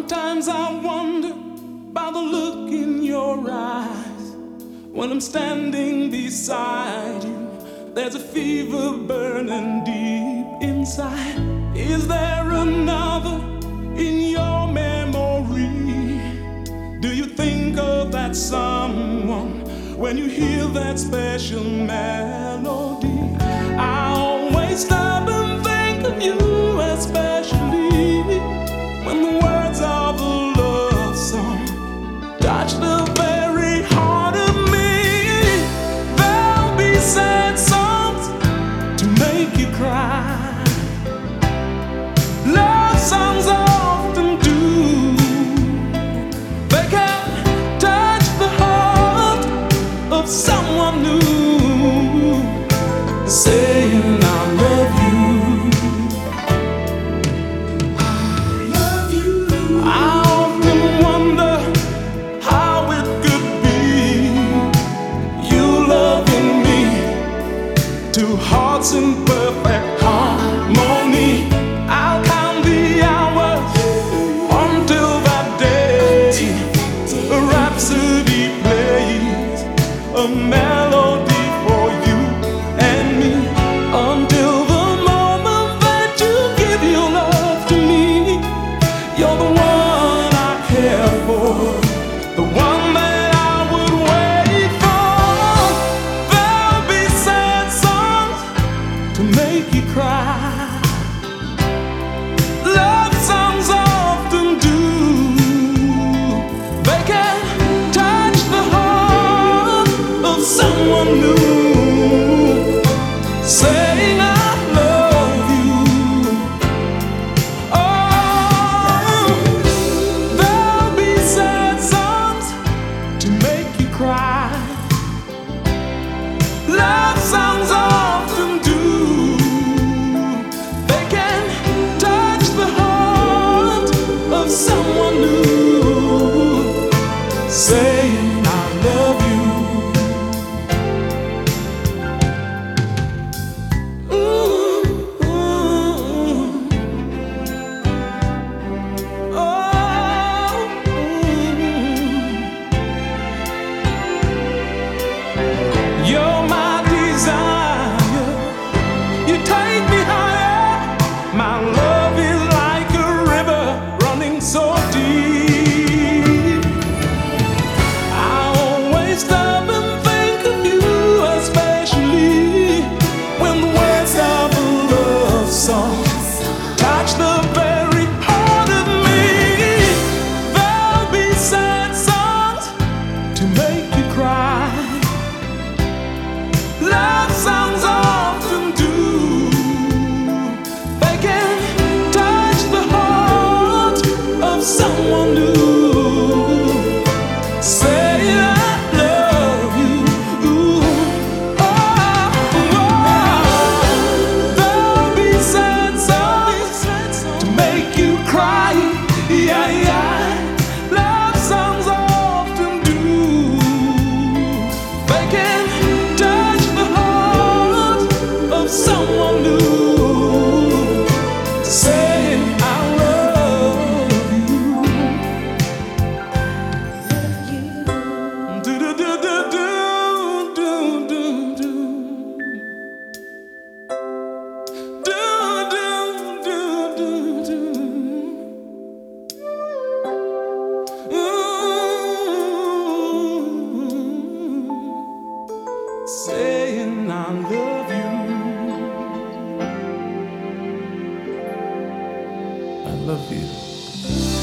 Sometimes I wonder by the look in your eyes. When I'm standing beside you, there's a fever burning deep inside. Is there another in your memory? Do you think of that someone when you hear that special melody? I always stop and think of you, especially when the words of a love song touch the very heart of me. There'll be sad songs to make you cry. Love songs often do. They can touch the heart of someone new, saying I love you. I often wonder how it could be, you loving me, two hearts in perfect harmony. I'll count the hours until that day a rhapsody plays, a melody for you and me, until the moment that you give your love to me. You're the one I care for, the one that I would wait for. There'll be sad songs to make you cry. Love songs often do. They can touch the heart of someone new, saying I love you. Oh, there'll be sad songs to make you cry. Love songs often do. They can touch the heart of someone new, saying I love you. Ooh, ooh. Oh, you're my desire. You take me higher. My love is like a river running so deep. I always stop and think of you, especially when the words of a love song touch the very heart of me. There'll be sad songs to make you cry. Love songs often do. They can touch the heart of someone new, saying I love you. Ooh, oh, oh. There'll be sad songs to make you cry. Yeah, yeah. Love songs often do. They can touch the heart of someone new, saying I love you. Do do do do do do do do do do do do. Saying I love you. I love you.